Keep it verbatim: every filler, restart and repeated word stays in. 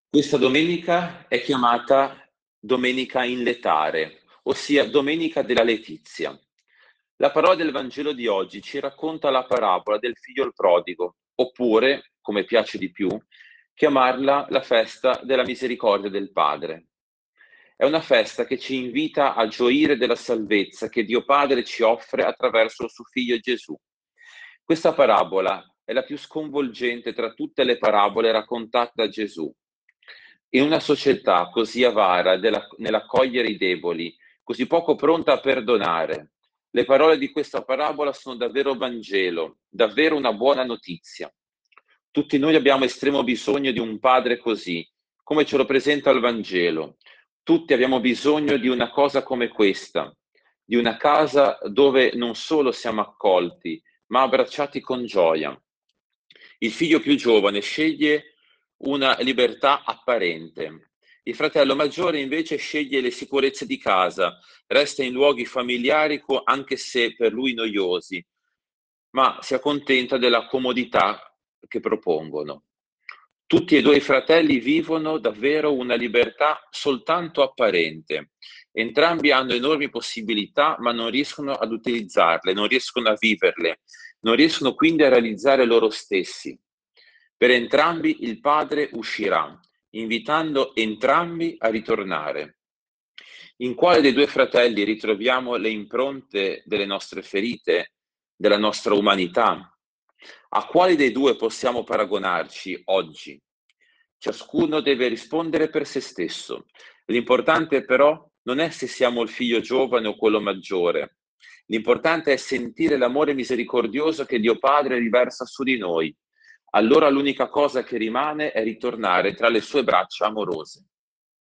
Questa domenica è chiamata Domenica in letare, ossia Domenica della letizia. La parola del Vangelo di oggi ci racconta la parabola del figlio il prodigo, oppure, come piace di più, chiamarla la festa della misericordia del Padre. È una festa che ci invita a gioire della salvezza che Dio Padre ci offre attraverso il suo figlio Gesù. Questa parabola è la più sconvolgente tra tutte le parabole raccontate da Gesù. In una società così avara della- nell'accogliere i deboli, così poco pronta a perdonare, le parole di questa parabola sono davvero Vangelo, davvero una buona notizia. Tutti noi abbiamo estremo bisogno di un padre così, come ce lo presenta il Vangelo. Tutti abbiamo bisogno di una cosa come questa, di una casa dove non solo siamo accolti, ma abbracciati con gioia. Il figlio più giovane sceglie una libertà apparente. Il fratello maggiore invece sceglie le sicurezze di casa, resta in luoghi familiari co- anche se per lui noiosi, ma si accontenta della comodità che propongono. Tutti e due i fratelli vivono davvero una libertà soltanto apparente. Entrambi hanno enormi possibilità, ma non riescono ad utilizzarle, non riescono a viverle, non riescono quindi a realizzare loro stessi. Per entrambi il Padre uscirà, invitando entrambi a ritornare. In quale dei due fratelli ritroviamo le impronte delle nostre ferite, della nostra umanità? A quali dei due possiamo paragonarci oggi? Ciascuno deve rispondere per se stesso. L'importante però non è se siamo il figlio giovane o quello maggiore. L'importante è sentire l'amore misericordioso che Dio Padre riversa su di noi. Allora l'unica cosa che rimane è ritornare tra le sue braccia amorose.